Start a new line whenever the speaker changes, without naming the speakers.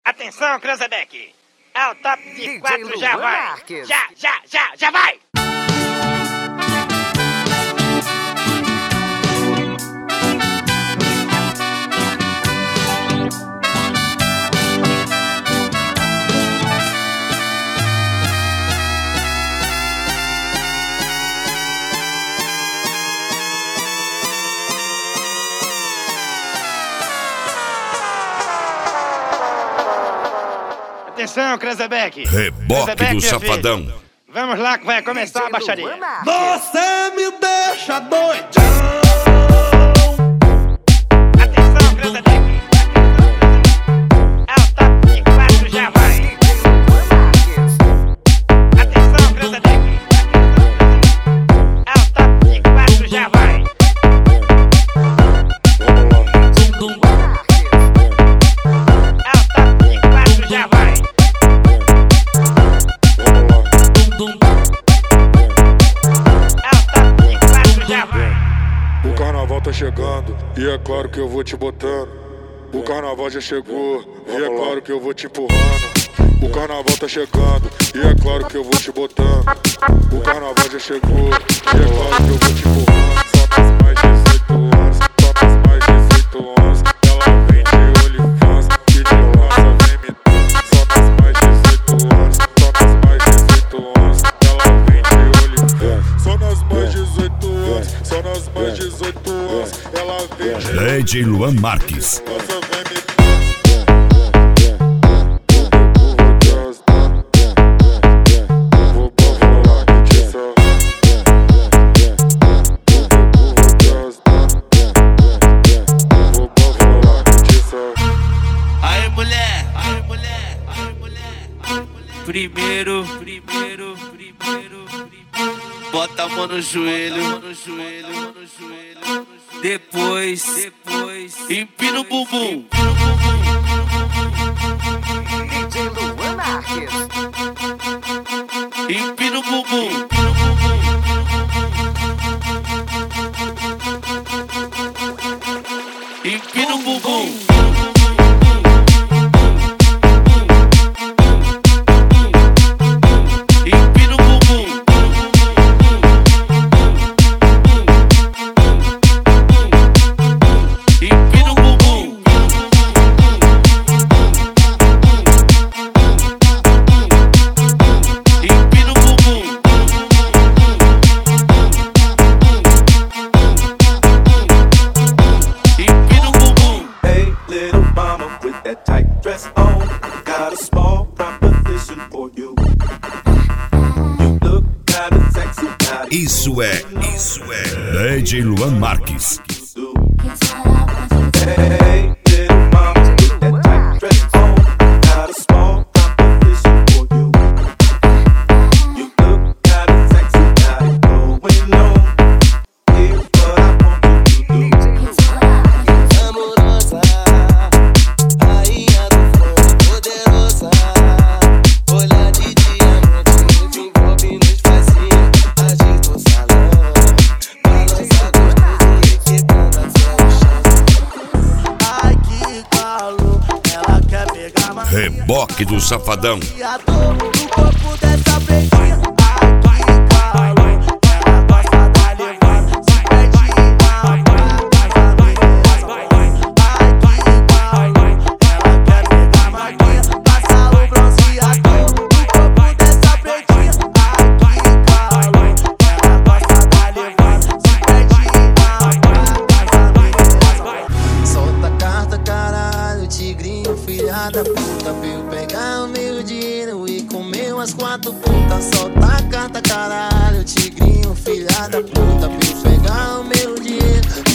Atenção, Cranzebeck! É o top de
DJ
4, já
Luan
vai!
Marques.
Já vai! Atenção, Cranzebeck!
Reboque do Safadão.
Vamos lá que vai começar a baixaria.
Luan Marques.
Você me deixa doidão.
Atenção, Cranzebeck! É o top de 4, já vai! Atenção, Cranzebeck! É o top de 4, já vai! É o top de 4, já vai! É o top de 4, já vai!
O carnaval tá chegando e é claro que eu vou te botando. O carnaval já chegou e é claro que eu vou te empurrando. O carnaval tá chegando e é claro que eu vou te botando. O carnaval já chegou e é claro que eu vou te empurrando. Só pras mais 18 anos, só pras mais 18 anos. Ela vem de OnlyFans e de lança vem me dando. Só pras mais 18 anos, só pras mais 18 anos. Ela vem de OnlyFans. Só nas mais 18 anos, só nas mais 18 anos. Ela vem de
DJ Luan Marques.
lança vem me dando.
Primeiro, bota a mão no joelho, depois, empina o bumbum.
DJ Luan Marques.
Empina o bumbum. Empina o bumbum. Empina o bumbum. Empina o bumbum. Empina o bumbum. Empina o bumbum.
Hey, little mama, with that tight dress on, got a small proposition for you. You look kinda sexy, now
Isso é DJ Luan Marques.
you do. Hey, little mama, with that tight dress on, got a small proposition for you. You look kinda sexy, now you going on. Here's what I want you to do.
Amorosa, rainha do funk, poderosa. Olhar de diamante, nos envolve, nos fascina. Agita o salão, balança gostoso, requebrando até o chão.
Ai, que calor, ela quer pegar mais.
Reboque do Safadão.
Adoro no corpo dessa pretinha. Ai, que calor, ela gosta da levada. Se pede na praia, a noite vai. Ai, que calor, ela quer pegar mais. Passa o bronzeador no corpo dessa pretinha. Ai, que calor, ela gosta da levada. Se pede na praia, a noite vai.
Solta a carta, caralho, tigrinho, filha da puta. Veio pegar o meu dinheiro e comer umas 4 putas. Solta a carta, caralho, tigrinho, filha da puta. Veio pegar o meu dinheiro